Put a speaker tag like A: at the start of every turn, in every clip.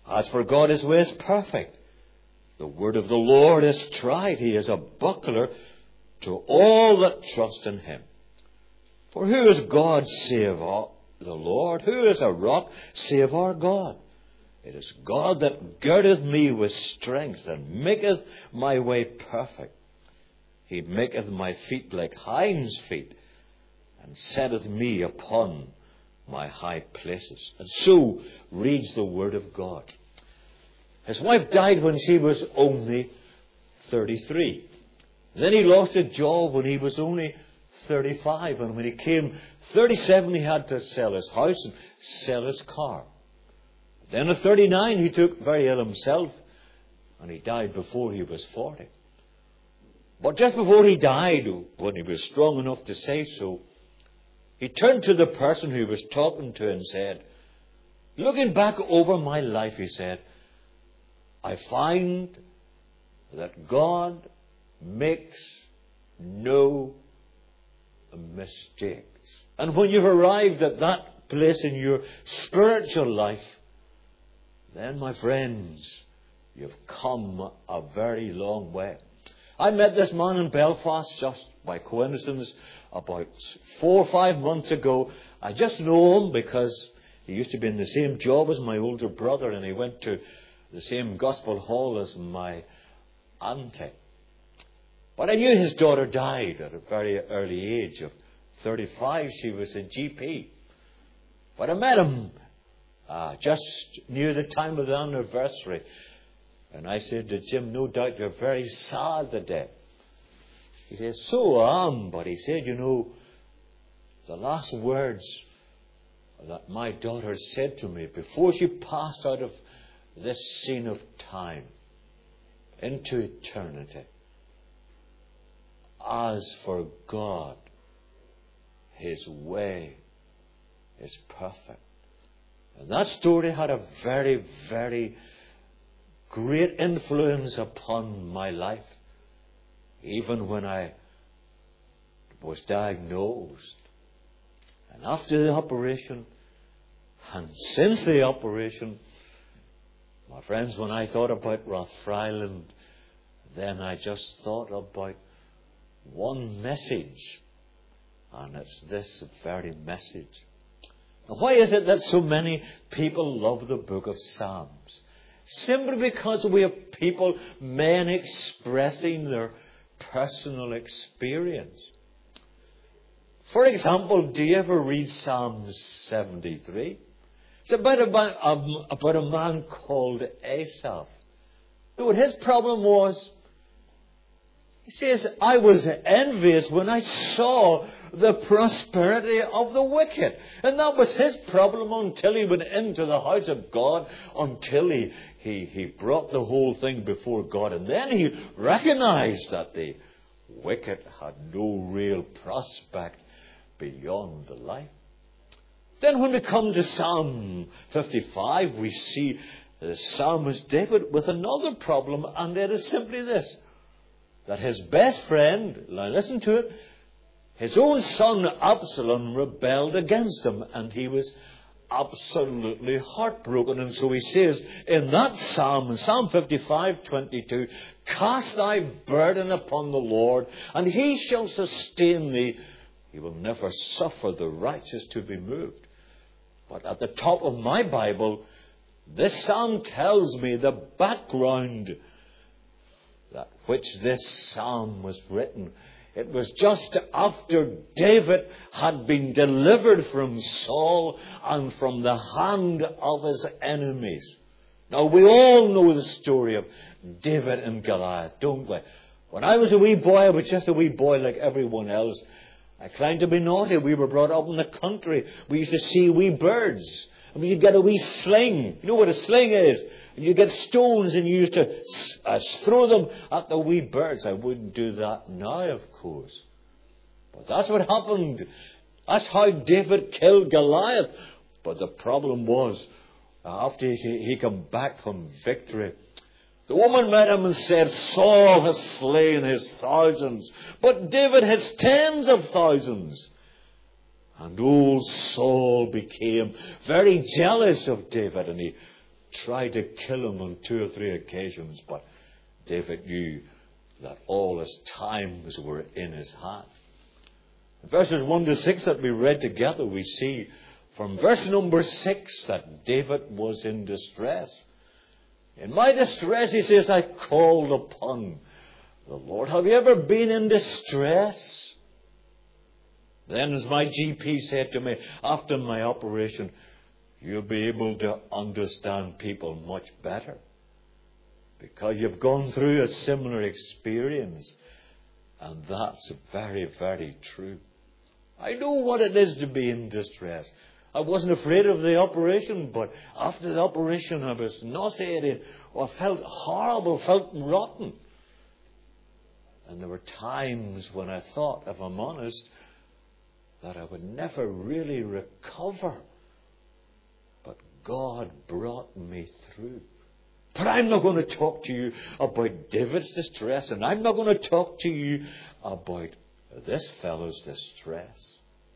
A: As for God, his way is perfect. The word of the Lord is tried. He is a buckler to all that trust in him. For who is God save the Lord? Who is a rock save our God? It is God that girdeth me with strength, and maketh my way perfect. He maketh my feet like hinds' feet, and setteth me upon my high places. And so reads the word of God. His wife died when she was only 33. Then he lost a job when he was only 35. And when he came 37, he had to sell his house and sell his car. Then at 39, he took very ill himself, and he died before he was 40. But just before he died, when he was strong enough to say so, he turned to the person who he was talking to and said, looking back over my life, he said, I find that God makes no mistakes. And when you've arrived at that place in your spiritual life, then, my friends, you've come a very long way. I met this man in Belfast just by coincidence about 4 or 5 months ago. I just know him because he used to be in the same job as my older brother, and he went to the same gospel hall as my auntie. But I knew his daughter died at a very early age of 35. She was a GP. But I met him just near the time of the anniversary. And I said to Jim, no doubt you're very sad today. He said, so I am. But he said, the last words that my daughter said to me before she passed out of this scene of time into eternity, as for God, his way is perfect. And that story had a very, very great influence upon my life. Even when I was diagnosed. And after the operation, and since the operation, my friends, when I thought about Rathfriland, then I just thought about one message. And it's this very message. Now, why is it that so many people love the book of Psalms? Simply because we have people, men expressing their personal experience. For example, do you ever read Psalm 73? It's about a man called Asaph. What his problem was, he says, I was envious when I saw the prosperity of the wicked. And that was his problem until he went into the house of God, until he brought the whole thing before God. And then he recognized that the wicked had no real prospect beyond the life. Then when we come to Psalm 55, we see the psalmist David with another problem, and it is simply this. That his best friend, now listen to it, his own son Absalom rebelled against him, and he was absolutely heartbroken. And so he says in that psalm, in Psalm 55:22, cast thy burden upon the Lord, and he shall sustain thee. He will never suffer the righteous to be moved. But at the top of my Bible, this psalm tells me the background that which this psalm was written. It was just after David had been delivered from Saul and from the hand of his enemies. Now, we all know the story of David and Goliath, don't we? When I was a wee boy, I was just a wee boy like everyone else. I climbed to be naughty. We were brought up in the country. We used to see wee birds. And we used to get a wee sling. You know what a sling is? You get stones and you used to throw them at the wee birds. I wouldn't do that now, of course. But that's what happened. That's how David killed Goliath. But the problem was, after he came back from victory, the woman met him and said, Saul has slain his thousands, but David has tens of thousands. And old Saul became very jealous of David, and he tried to kill him on 2 or 3 occasions, but David knew that all his times were in his hand. In verses 1 to 6 that we read together, we see from verse number 6 that David was in distress. In my distress, he says, I called upon the Lord. Have you ever been in distress? Then, as my GP said to me after my operation, you'll be able to understand people much better because you've gone through a similar experience. And that's very, very true. I know what it is to be in distress. I wasn't afraid of the operation, but after the operation I was nauseated, or felt horrible, felt rotten. And there were times when I thought, if I'm honest, that I would never really recover. But God brought me through. But I'm not going to talk to you about David's distress, and I'm not going to talk to you about this fellow's distress.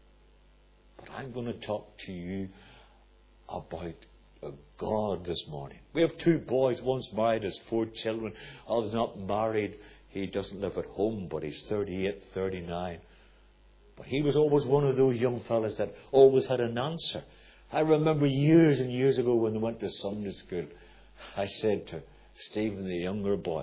A: But I'm going to talk to you about God this morning. We have 2 boys. One's married, has 4 children. Other's not married. He doesn't live at home, but he's 38, 39. But he was always one of those young fellas that always had an answer. I remember years and years ago when they went to Sunday school, I said to Stephen, the younger boy,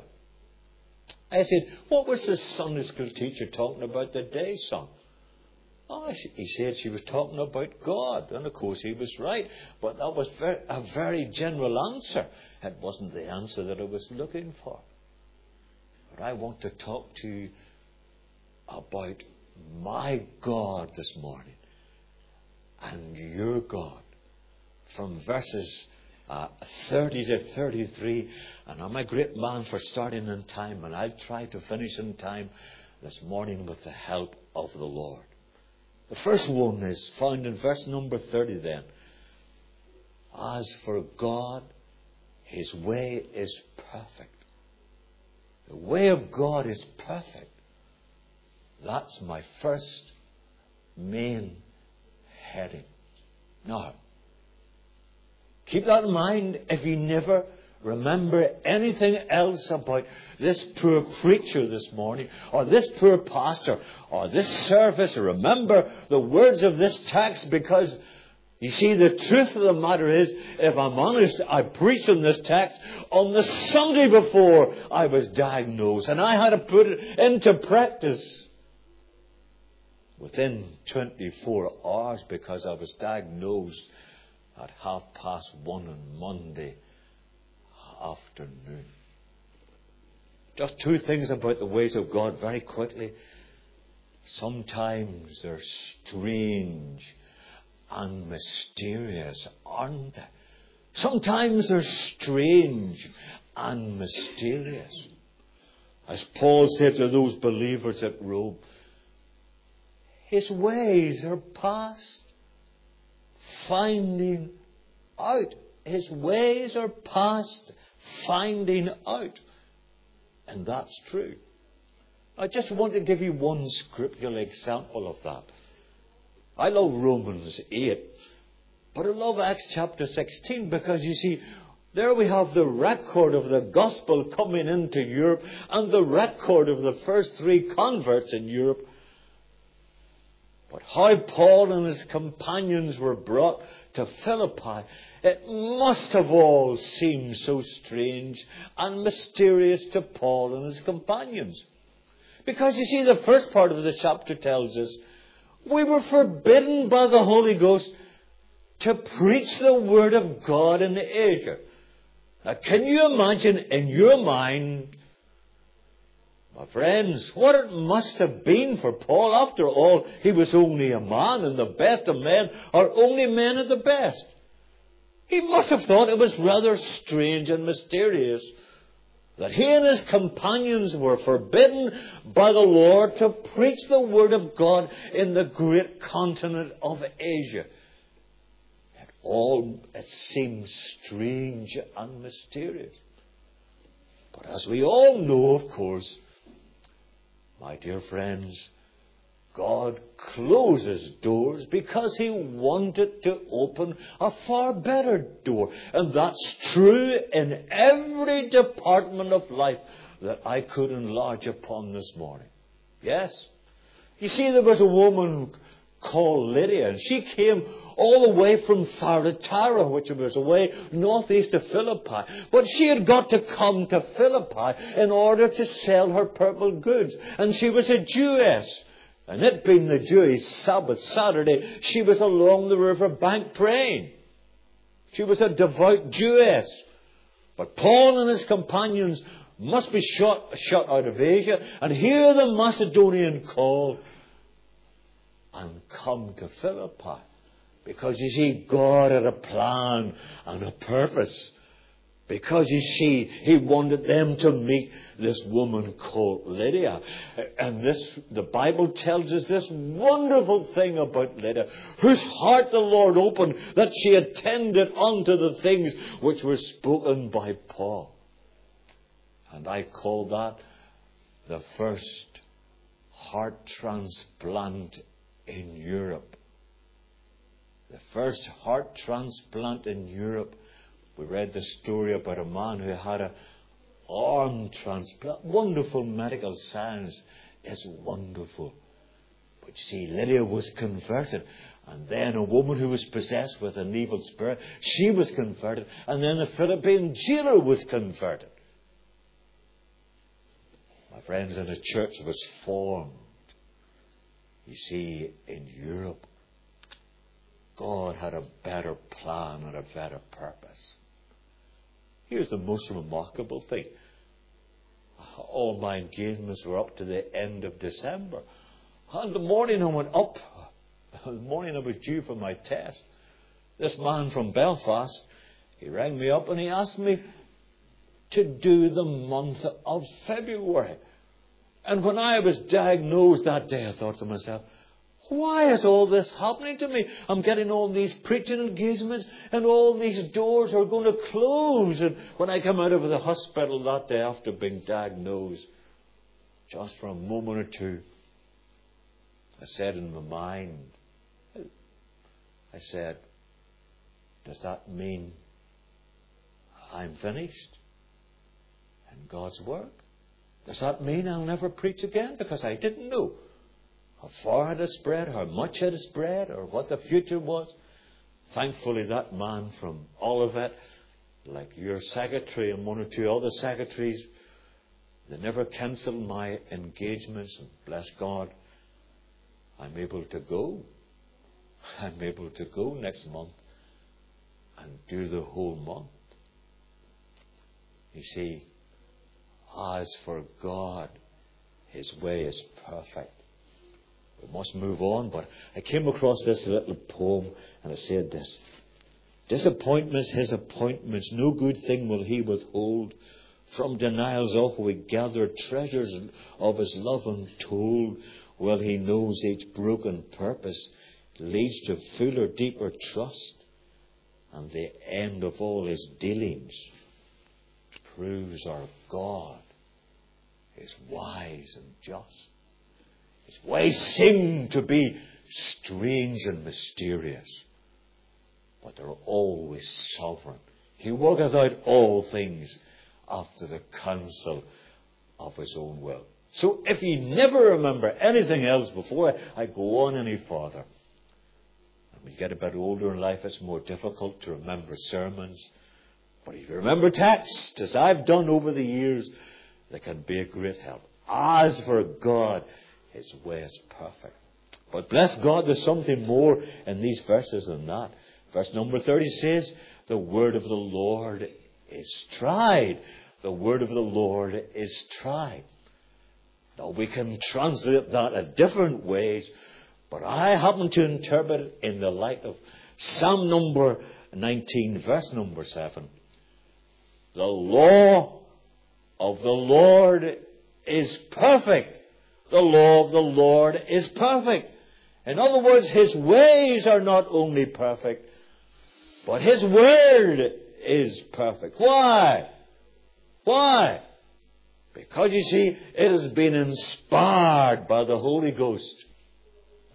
A: I said, what was the Sunday school teacher talking about today, son? Oh, he said she was talking about God. And of course he was right. But that was a very general answer. It wasn't the answer that I was looking for. But I want to talk to you about my God this morning and your God. From verses 30 to 33. And I'm a great man for starting in time. And I'll try to finish in time this morning with the help of the Lord. The first one is found in verse number 30 then. As for God, His way is perfect. The way of God is perfect. That's my first main heading. Now, keep that in mind. If you never remember anything else about this poor preacher this morning, or this poor pastor, or this service, remember the words of this text, because you see, the truth of the matter is, if I'm honest, I preached on this text on the Sunday before I was diagnosed, and I had to put it into practice within 24 hours because I was diagnosed at 1:30 on Monday afternoon. Just 2 things about the ways of God very quickly. Sometimes they're strange and mysterious, aren't they? Sometimes they're strange and mysterious. As Paul said to those believers at Rome, His ways are past finding out. His ways are past finding out. And that's true. I just want to give you one scriptural example of that. I love Romans 8, but I love Acts chapter 16 because you see, there we have the record of the gospel coming into Europe and the record of the first 3 converts in Europe. But how Paul and his companions were brought to Philippi, it must have all seemed so strange and mysterious to Paul and his companions. Because you see, the first part of the chapter tells us, we were forbidden by the Holy Ghost to preach the Word of God in Asia. Now, can you imagine in your mind, my friends, what it must have been for Paul? After all, he was only a man, and the best of men are only men at the best. He must have thought it was rather strange and mysterious that he and his companions were forbidden by the Lord to preach the Word of God in the great continent of Asia. It seems strange and mysterious. But as we all know, of course, my dear friends, God closes doors because He wanted to open a far better door. And that's true in every department of life that I could enlarge upon this morning. Yes. You see, there was a woman called Lydia, and she came all the way from Thyatira, which was away northeast of Philippi. But she had got to come to Philippi in order to sell her purple goods. And she was a Jewess. And it being the Jewish Sabbath, Saturday, she was along the river bank praying. She was a devout Jewess. But Paul and his companions must be shut out of Asia and hear the Macedonian call and come to Philippi. Because you see, God had a plan and a purpose. Because you see, He wanted them to meet this woman called Lydia. And the Bible tells us this wonderful thing about Lydia, whose heart the Lord opened, that she attended unto the things which were spoken by Paul. And I call that the first heart transplant in Europe. The first heart transplant in Europe. We read the story about a man who had an arm transplant. Wonderful medical science is wonderful. But you see, Lydia was converted. And then a woman who was possessed with an evil spirit, she was converted. And then a Philippine jailer was converted. My friends, and a church was formed. You see, in Europe, God had a better plan and a better purpose. Here's the most remarkable thing. All my engagements were up to the end of December. And the morning I went up, the morning I was due for my test, this man from Belfast, he rang me up and he asked me to do the month of February. And when I was diagnosed that day, I thought to myself, why is all this happening to me? I'm getting all these preaching engagements and all these doors are going to close. And when I come out of the hospital that day after being diagnosed, just for a moment or two, I said in my mind, I said, does that mean I'm finished in God's work? Does that mean I'll never preach again? Because I didn't know how far had it spread, how much had it spread, or what the future was. Thankfully, that man from Olivet, like your secretary and one or two other secretaries, they never cancelled my engagements. And bless God, I'm able to go. I'm able to go next month and do the whole month. You see, as for God, His way is perfect. We must move on, but I came across this little poem and it said this. Disappointments, His appointments, no good thing will He withhold. From denials off we gather treasures of His love untold. Well, He knows each broken purpose leads to fuller, deeper trust. And the end of all His dealings proves our God is wise and just. His ways seem to be strange and mysterious, but they're always sovereign. He worketh out all things after the counsel of His own will. So if you never remember anything else before I go on any further, and when you get a bit older in life, it's more difficult to remember sermons. But if you remember texts, as I've done over the years, they can be a great help. As for God, His way is perfect. But bless God, there's something more in these verses than that. Verse number 30 says, the word of the Lord is tried. The word of the Lord is tried. Now we can translate that in different ways, but I happen to interpret it in the light of Psalm number 19, verse number 7. The law of the Lord is perfect. The law of the Lord is perfect. In other words, His ways are not only perfect, but His word is perfect. Why? Why? Because you see, it has been inspired by the Holy Ghost.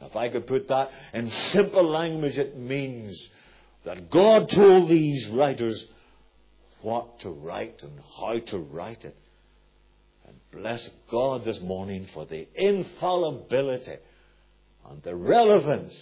A: If I could put that in simple language, it means that God told these writers what to write and how to write it. And bless God this morning for the infallibility and the relevance,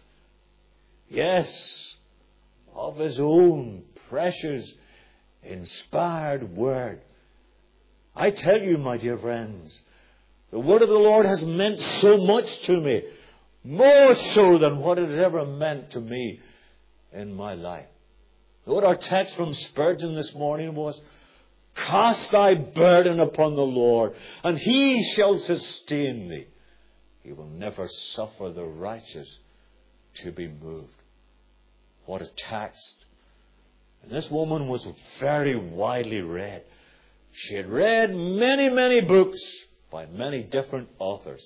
A: yes, of His own precious, inspired Word. I tell you, my dear friends, the Word of the Lord has meant so much to me, more so than what it has ever meant to me in my life. What our text from Spurgeon this morning was, cast thy burden upon the Lord, and He shall sustain thee. He will never suffer the righteous to be moved. What a text. And this woman was very widely read. She had read many, many books by many different authors.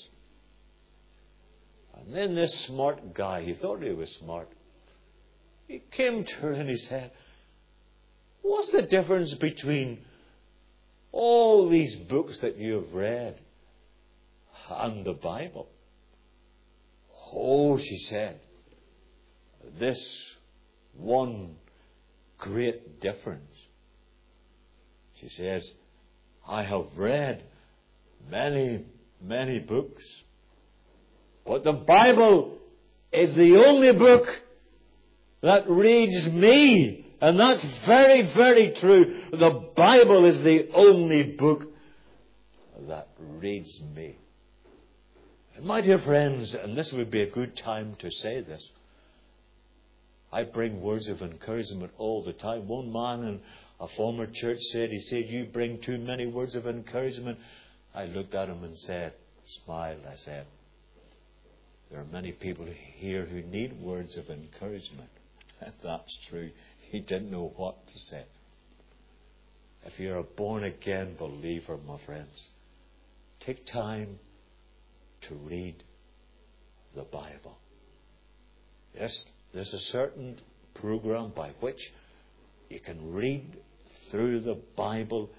A: And then this smart guy, he thought he was smart, he came to her and he said, what's the difference between all these books that you have read and the Bible? Oh, she said, this one great difference. She says, I have read many, many books, but the Bible is the only book that reads me. And that's very, very true. The Bible is the only book that reads me. And my dear friends, and this would be a good time to say this, I bring words of encouragement all the time. One man in a former church said, you bring too many words of encouragement. I looked at him and said, smiled, I said, there are many people here who need words of encouragement. That's true. He didn't know what to say. If you're a born-again believer, my friends, take time to read the Bible. Yes, there's a certain program by which you can read through the Bible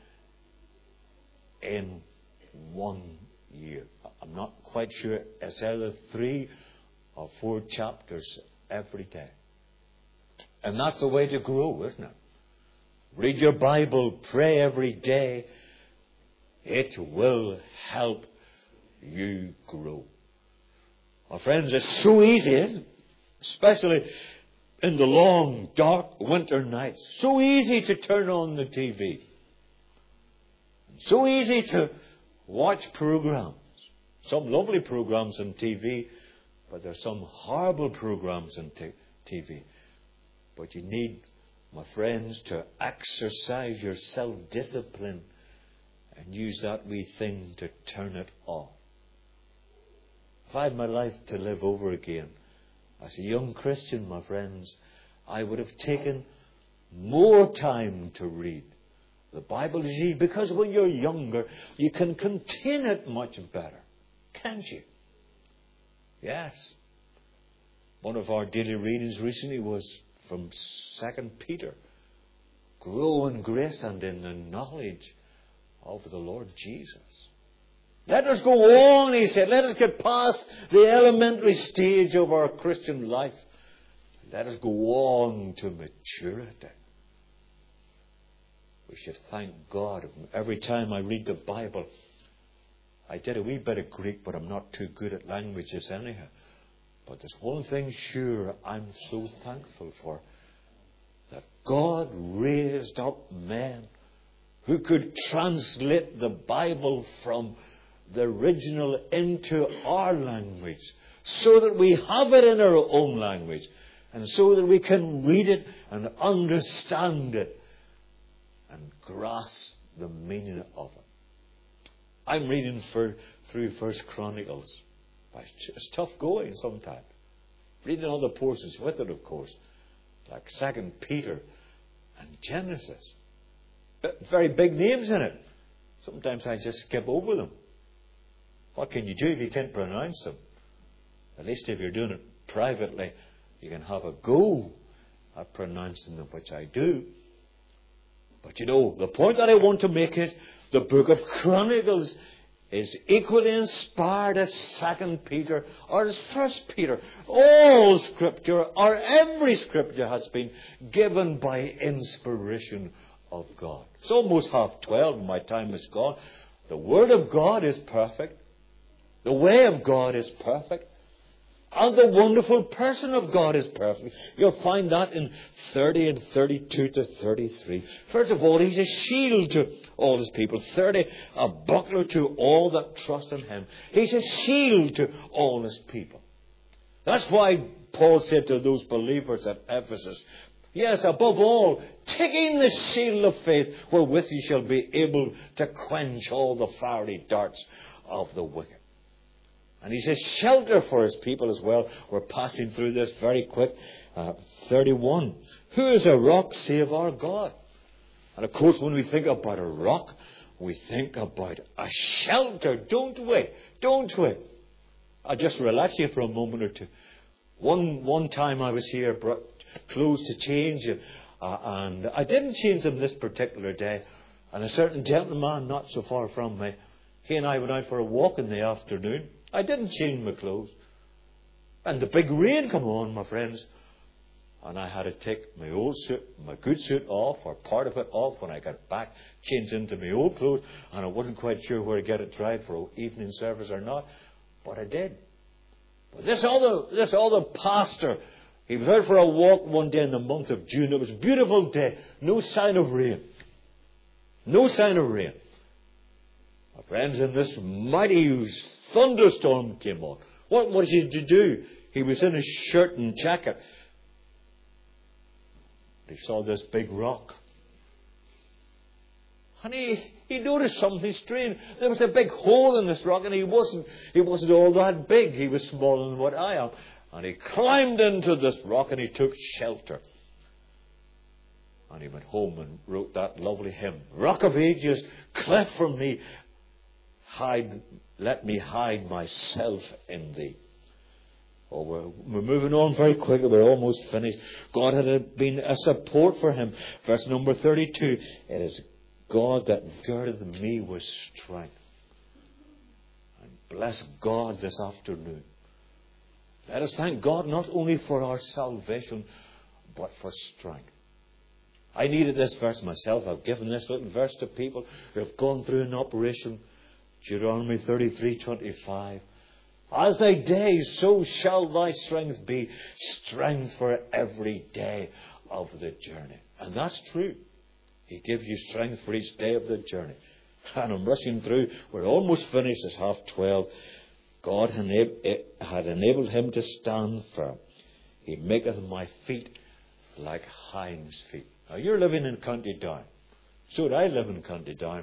A: in 1 year. I'm not quite sure. It's either 3 or 4 chapters every day. And that's the way to grow, isn't it? Read your Bible, pray every day. It will help you grow. My friends, it's so easy, isn't it? Especially in the long, dark winter nights. So easy to turn on the TV. So easy to watch programs. Some lovely programs on TV, but there's some horrible programs on TV. But you need, my friends, to exercise your self-discipline and use that wee thing to turn it off. If I had my life to live over again, as a young Christian, my friends, I would have taken more time to read the Bible. You see, because when you're younger, you can contain it much better, can't you? Yes. One of our daily readings recently was from 2 Peter. Grow in grace and in the knowledge of the Lord Jesus. Let us go on, he said. Let us get past the elementary stage of our Christian life. Let us go on to maturity. We should thank God. Every time I read the Bible, I did a wee bit of Greek, but I'm not too good at languages anyhow. But there's one thing sure I'm so thankful for. That God raised up men who could translate the Bible from the original into our language, so that we have it in our own language, and so that we can read it and understand it and grasp the meaning of it. I'm reading through First Chronicles. It's tough going sometimes. Reading other portions with it, of course, like 2 Peter and Genesis. Very big names in it. Sometimes I just skip over them. What can you do if you can't pronounce them? At least if you're doing it privately, you can have a go at pronouncing them, which I do. But you know, the point that I want to make is the book of Chronicles is equally inspired as 2 Peter or as 1 Peter. All Scripture, or every Scripture, has been given by inspiration of God. It's almost 12:30 and my time is gone. The Word of God is perfect. The way of God is perfect. And the wonderful person of God is perfect. You'll find that in 30 and 32 to 33. First of all, He's a shield to all His people. 30, a buckler to all that trust in Him. He's a shield to all His people. That's why Paul said to those believers at Ephesus, yes, above all, taking the shield of faith, wherewith you shall be able to quench all the fiery darts of the wicked. And He's a shelter for His people as well. We're passing through this very quick. 31. Who is a rock save our God? And of course, when we think about a rock, we think about a shelter, don't we? Don't we? I'll just relax you for a moment or two. One time I was here, brought clothes to change, and I didn't change them this particular day. And a certain gentleman not so far from me, he and I went out for a walk in the afternoon. I didn't change my clothes. And the big rain come on, my friends. And I had to take my old suit, my good suit off, or part of it off when I got back, changed into my old clothes. And I wasn't quite sure where to get it dried for evening service or not. But I did. But this other pastor, he was out for a walk one day in the month of June. It was a beautiful day. No sign of rain. No sign of rain. My friends, and this mighty thunderstorm came on. What was he to do? He was in his shirt and jacket. He saw this big rock. And he noticed something strange. There was a big hole in this rock, and he wasn't all that big. He was smaller than what I am. And he climbed into this rock and he took shelter. And he went home and wrote that lovely hymn. Rock of Ages, cleft from me, let me hide myself in thee. Oh, we're moving on very quickly. We're almost finished. God had been a support for him. Verse number 32. It is God that girdeth me with strength. And bless God this afternoon. Let us thank God not only for our salvation, but for strength. I needed this verse myself. I've given this little verse to people who have gone through an operation. Deuteronomy 33:25. As thy days, so shall thy strength be. Strength for every day of the journey. And that's true. He gives you strength for each day of the journey. And I'm rushing through. We're almost finished. It's 12:30. God had enabled him to stand firm. He maketh my feet like hinds' feet. Now you're living in County Down. So did I live in County Down.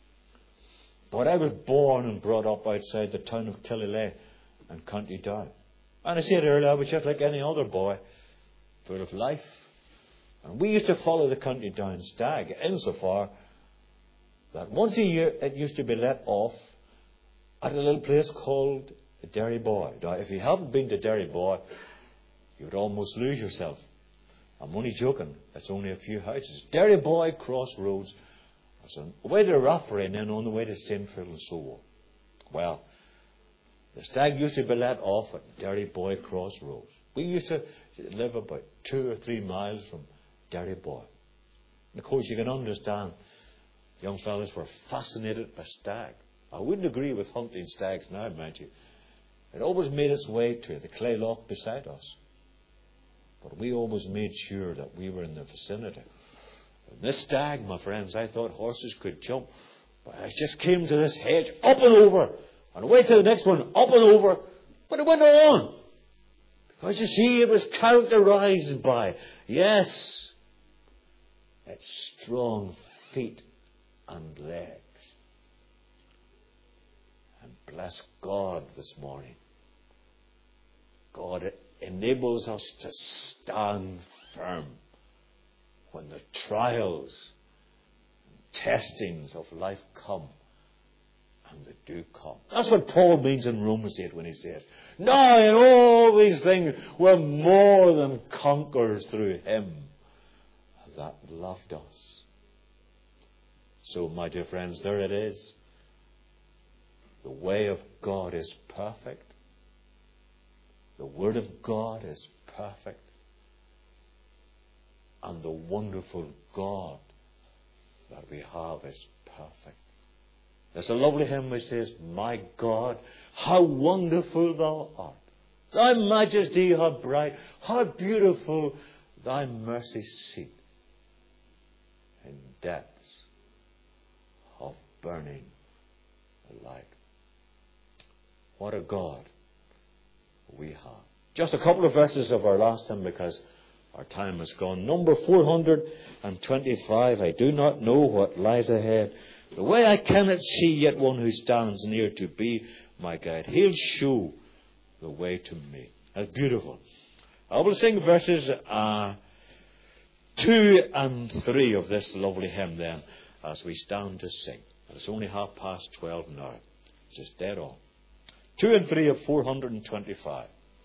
A: But I was born and brought up outside the town of Killilea in County Down. And I said earlier, I was just like any other boy, full of life. And we used to follow the County Down stag, insofar that once a year it used to be let off at a little place called Derry Boy. Now, if you haven't been to Derry Boy, you would almost lose yourself. I'm only joking. It's only a few houses. Derry Boy Crossroads. It's on the way to Rafferty and then on the way to Saintfield and so on. Well, the stag used to be let off at Derry Boy Crossroads. We used to live about 2 or 3 miles from Derry Boy. And of course, you can understand, young fellas were fascinated by stag. I wouldn't agree with hunting stags now, mind you. It always made its way to the clay loch beside us. But we always made sure that we were in the vicinity. And this stag, my friends, I thought horses could jump. But I just came to this hedge, up and over. And away to the next one, up and over. But it went on. Because you see, it was characterized by, yes, its strong feet and legs. And bless God this morning. God enables us to stand firm when the trials and testings of life come. And they do come. That's what Paul means in Romans 8 when he says, now in all these things we're more than conquerors through him that loved us. So, my dear friends, there it is. The way of God is perfect. The Word of God is perfect. And the wonderful God that we have is perfect. There's a lovely hymn which says, My God, how wonderful thou art. Thy majesty, how bright, how beautiful thy mercy seat in depths of burning light. What a God we have. Just a couple of verses of our last hymn because our time is gone. Number 425. I do not know what lies ahead. The way I cannot see, yet one who stands near to be my guide. He'll show the way to me. That's beautiful. I will sing verses 2 and 3 of this lovely hymn then as we stand to sing. It's only 12:30 now. It's just dead on. 2 and 3 of 425.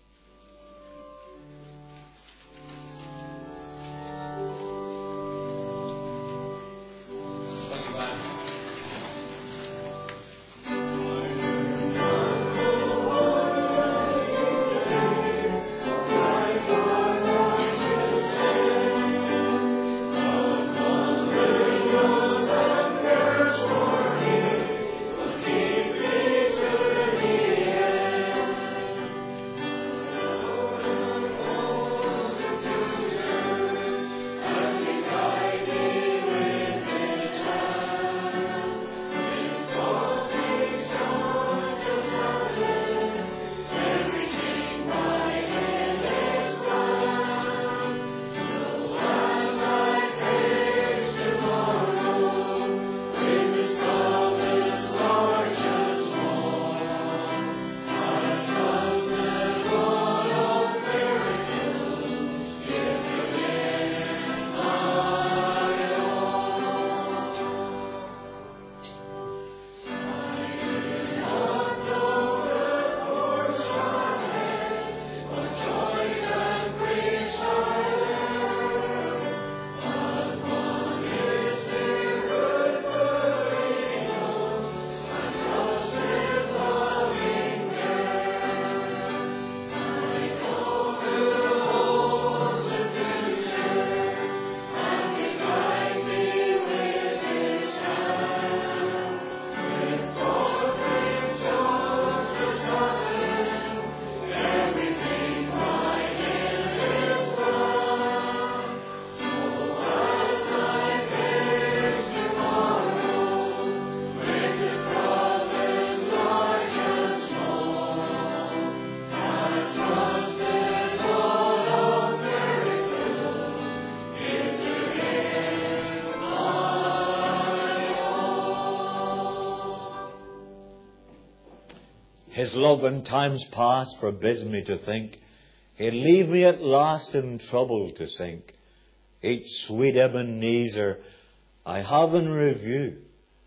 A: His love in times past forbids me to think He'd leave me at last in trouble to sink. Each sweet Ebenezer I have in review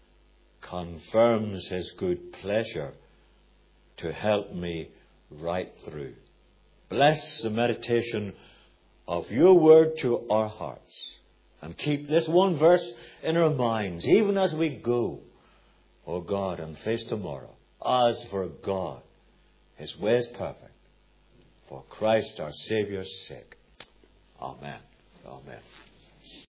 A: confirms His good pleasure to help me right through. Bless the meditation of your word to our hearts, and keep this one verse in our minds even as we go, O God, and face tomorrow. As for God, His way is perfect, for Christ our Saviour's sake. Amen. Amen.